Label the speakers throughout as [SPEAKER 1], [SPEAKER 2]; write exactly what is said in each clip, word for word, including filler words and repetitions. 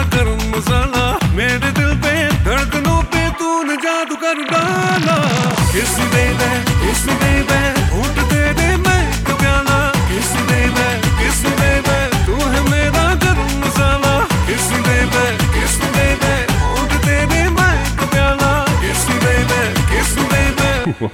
[SPEAKER 1] गरम मसाला, मेरे दिल पे धड़कनों पे तूने जादू कर डाला। किस बेबे किस बेबे होठ दे दे मैं तो प्याला। किस बेबे किस बेबे तू है मेरा गरम मसाला। किस बेबे किस बेबे होठ दे दे मैं तो प्याला। किस बेबे किस बेबे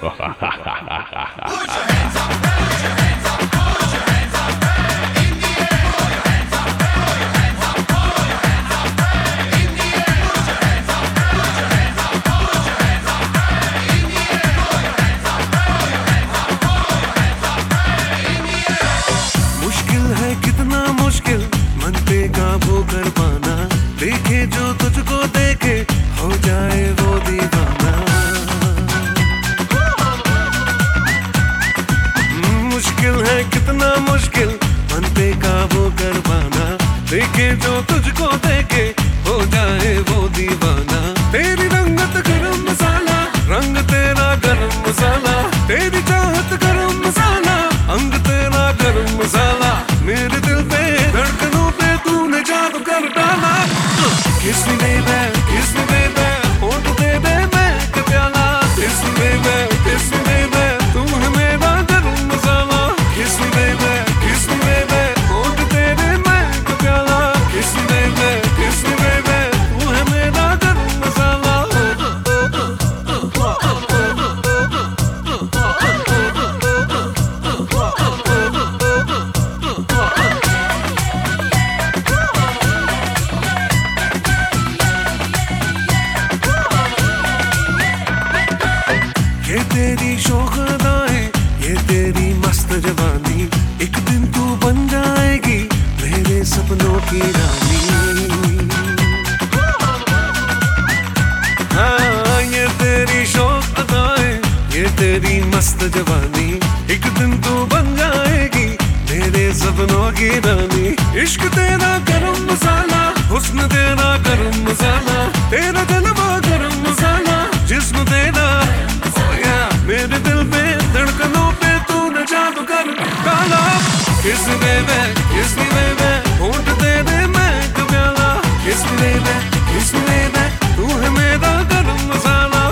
[SPEAKER 1] कितना मुश्किल मन पे काबू कर पाना, देखे जो तुझको देखे हो जाए वो दीवाना। मुश्किल है कितना मुश्किल मन पे काबू कर पाना, देखे जो तुझको देखे हो जाए वो दीवाना। तेरी रंगत गरम मसाला, रंग तेरा गरम मसाला, तेरी चाहत गरम मसाला, अंग तेरा गरम मसाला, मेरे दिल पे धड़कनों पे तूने जादू कर डाला। किस बेबे किस बेबे होठ दे दे मैं का प्याला। किस बेबे किस बेबे तू है मेरा गरम मसाला। किस बेबे किस बेबे होठ दे दे मैं का प्याला। किस बेबे किस बेबे तू है मेरा गरम मसाला। ये तेरी शौक अदाएं, ये तेरी मस्त जवानी, एक दिन तू बन जाएगी मेरे सपनों की रानी। हाँ ये तेरी शौक अदाएं, ये तेरी मस्त जवानी, एक दिन तू बन जाएगी मेरे सपनों की रानी। इश्क तेरा गरम मसाला, हुस्न तेरा गरम मसाला, तेरा जलवा गरम मसाला, जिस्म तेरा मेरे दिल पे धड़कनों पे तूने जादू कर डाला। किस बेबे किस बेबे होठ दे दे मैं का प्याला। किस बेबे किस बेबे तू है मेरा गरम मसाला।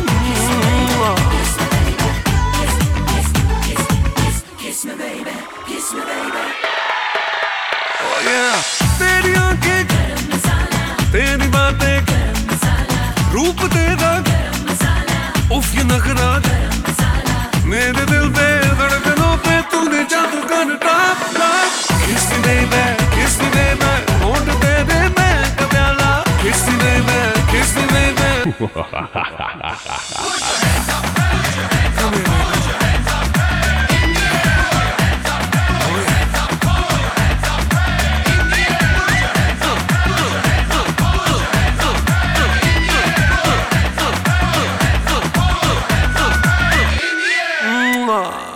[SPEAKER 1] Oh yeah, तेरी आंखें गरम मसाला, तेरी बातें गरम मसाला, रूप तेरा गरम मसाला, उफ ये नखरा मेरे दिल पे धड़कनों पे तूने जादू कर डाला। किस बेबे किस बेबे होठ दे दे मैं का प्याला। किस बेबे किस बेबे Mwah.